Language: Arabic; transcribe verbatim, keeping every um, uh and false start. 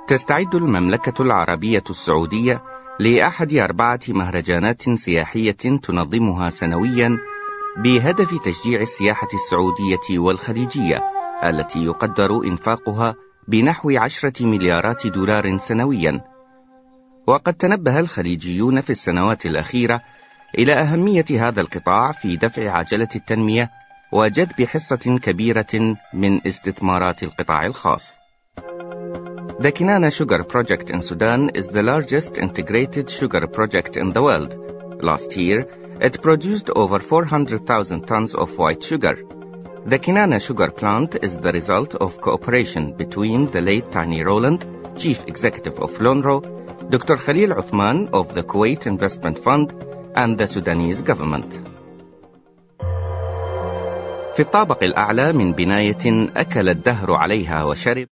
تستعد المملكة العربية السعودية لأحد أربعة مهرجانات سياحية تنظمها سنويا بهدف تشجيع السياحة السعودية والخليجية التي يقدر إنفاقها بنحو عشرة مليارات دولار سنويا. وقد تنبه الخليجيون في السنوات الأخيرة إلى أهمية هذا القطاع في دفع عجلة التنمية وجذب حصة كبيرة من استثمارات القطاع الخاص. The Kinana Sugar Project in Sudan is the largest integrated sugar project in the world. Last year, it produced over four hundred thousand tons of white sugar. The Kinana Sugar Plant is the result of cooperation between the late Tani Rowland, Chief Executive of Lonro, Doctor Khalil Uthman of the Kuwait Investment Fund, and the Sudanese government. في الطابق الأعلى من بناية أكل الدهر عليها وشرب